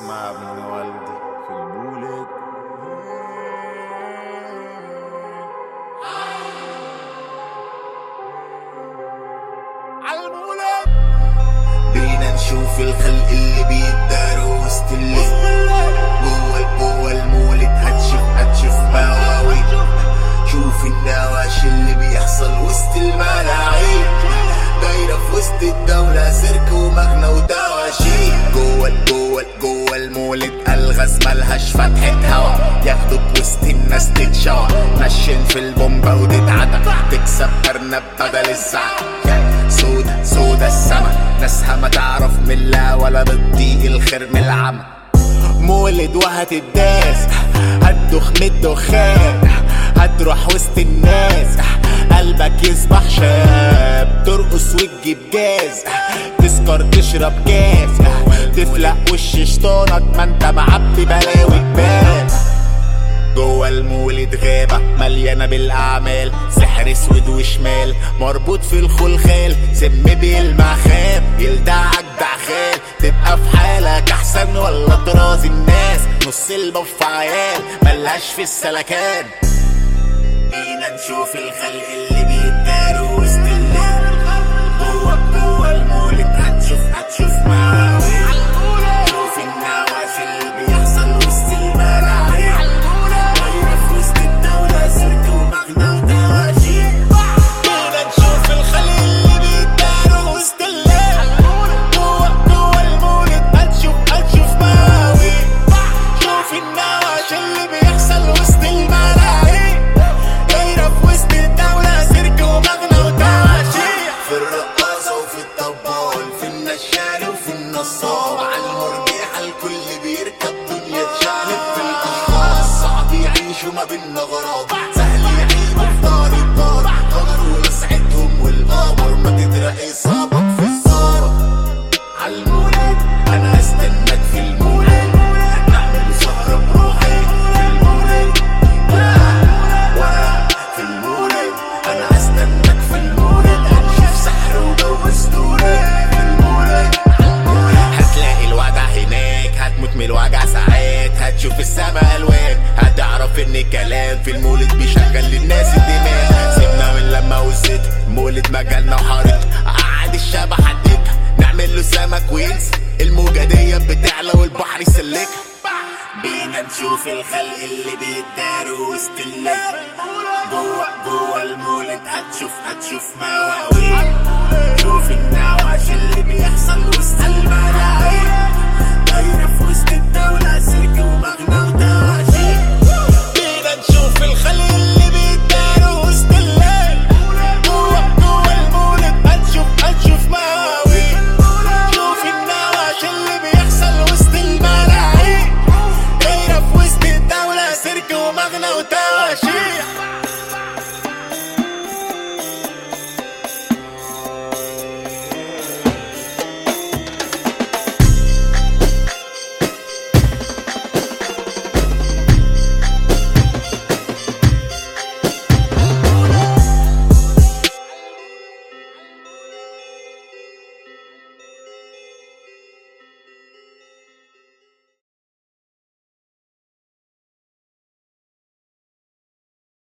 اسمع ابن والدي في المولد. بينا نشوف الخلق اللي بيتداروا وسط الليل. جوه المولد هتشوف مواويل. شوف النواشي اللي بيحصل وسط الملاعين. دايرة في وسط الدولة سيرك ومغنى ودواشي. جوه المولد الغاز ملهاش فتحة هوا. ياخدوك وسط الناس تتشوى. نشن في البومبا وتتعدى. تكسب ارنب بدل الزعل. سودا السما ناسها ما تعرف من الله ولا بتضيق الخير من العمى. مولد وهتداس هتدخ من الدخان. هتروح وسط الناس قلبك يصبح شاب. ترقص وتجيب جاز تسكر تشرب جاز. تفلق وش شطانك ما انت معبي بلاوي جبال. جوه المولد غابة مليانة بالأعمال. سحر اسود وشمال مربوط في الخلخال. سم بيلمع خام يلدعك دعخال. تبقى في حالك أحسن ولا طراز الناس. نص البف عيال ملهاش في السلكان. بينا نشوف الخلق اللي بيتداروا وسط الليل. جوه المولد هتشوف مواويل. شوف النواشي اللي بيحصل وسط الملاعين. دايرة في وسط الدولة سيرك ومغنى ودواشي. بينا نشوف الخلق اللي بيتداروا وسط الليل. جوه المولد هتشوف مواويل. شوف النواشي اللي بيحصل وسط الملاعين. دايرة في وسط الدولة سيرك ومغنى ودواشي. في الرقاصة وفي الطبال. في النشال وفي النصاب. على المرجيحة الكل بيركب دنيا تشقلب. في الأشخاص صعب يعيشوا ما بين غراب. سهل يعيبوا في دار الدار. قدروا لسعتهم والقمر ما تترقي صابك في الصارة. عالمولد أنا هستناك في المولد. نعمل سهرة بروحي في المولد. وانا في المولد أنا هستناك في المولد. هنشوف سحر وجو اسطوري في المولد. هتلاقي الوجع هناك. هتموت من الوجع ساعات. هتشوف السما ألوان. هتعرف ان الكلام في المولد بيشغل للناس الدماغ. سيبنا من لما وزيت المولد مجالنا وحارت. قعد الشبح هديك نعمل له سمك وينسى. الموجة دي بتعلى والبحر يسلكها. بينا نشوف الخلق اللي بيتداروا وسط الليل. جوه المولد هتشوف مواويل. شوف النواشي اللي بيحصل وسط الملاعين.